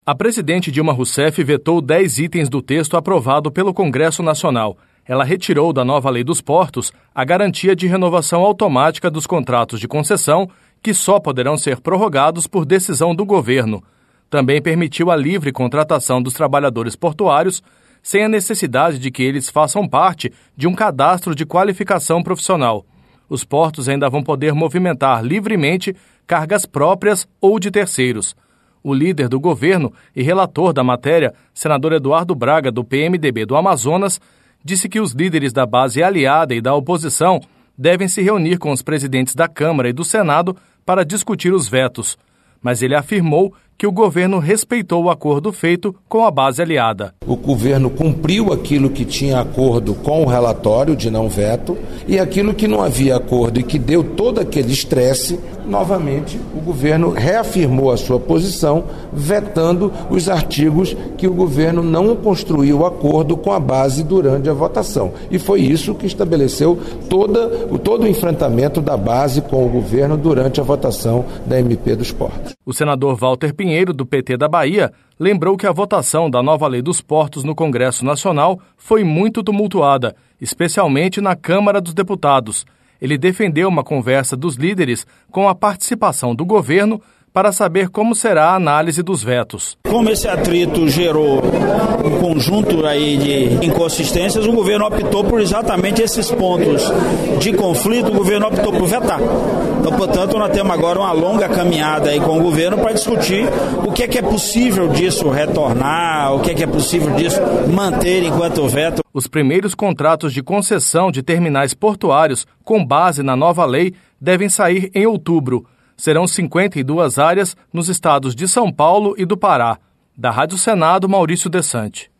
A presidente Dilma Rousseff vetou 10 itens do texto aprovado pelo Congresso Nacional. Ela retirou da nova Lei dos Portos a garantia de renovação automática dos contratos de concessão, que só poderão ser prorrogados por decisão do governo. Também permitiu a livre contratação dos trabalhadores portuários, sem a necessidade de que eles façam parte de um cadastro de qualificação profissional. Os portos ainda vão poder movimentar livremente cargas próprias ou de terceiros. O líder do governo e relator da matéria, senador Eduardo Braga, do PMDB do Amazonas, disse que os líderes da base aliada e da oposição devem se reunir com os presidentes da Câmara e do Senado para discutir os vetos. Mas ele afirmou que o governo respeitou o acordo feito com a base aliada. O governo cumpriu aquilo que tinha acordo com o relatório de não veto e aquilo que não havia acordo e que deu todo aquele estresse, novamente o governo reafirmou a sua posição, vetando os artigos que o governo não construiu acordo com a base durante a votação. E foi isso que estabeleceu todo o enfrentamento da base com o governo durante a votação da MP dos Portos. O senador Walter Pinheiro, do PT da Bahia, lembrou que a votação da nova Lei dos Portos no Congresso Nacional foi muito tumultuada, especialmente na Câmara dos Deputados. Ele defendeu uma conversa dos líderes com a participação do governo para saber como será a análise dos vetos. Como esse atrito gerou um conjunto aí de inconsistências, o governo optou por exatamente esses pontos de conflito, o governo optou por vetar. Então, portanto, nós temos agora uma longa caminhada aí com o governo para discutir o que é possível disso retornar, o que é possível disso manter enquanto veto. Os primeiros contratos de concessão de terminais portuários com base na nova lei devem sair em outubro. Serão 52 áreas nos estados de São Paulo e do Pará. Da Rádio Senado, Maurício Desante.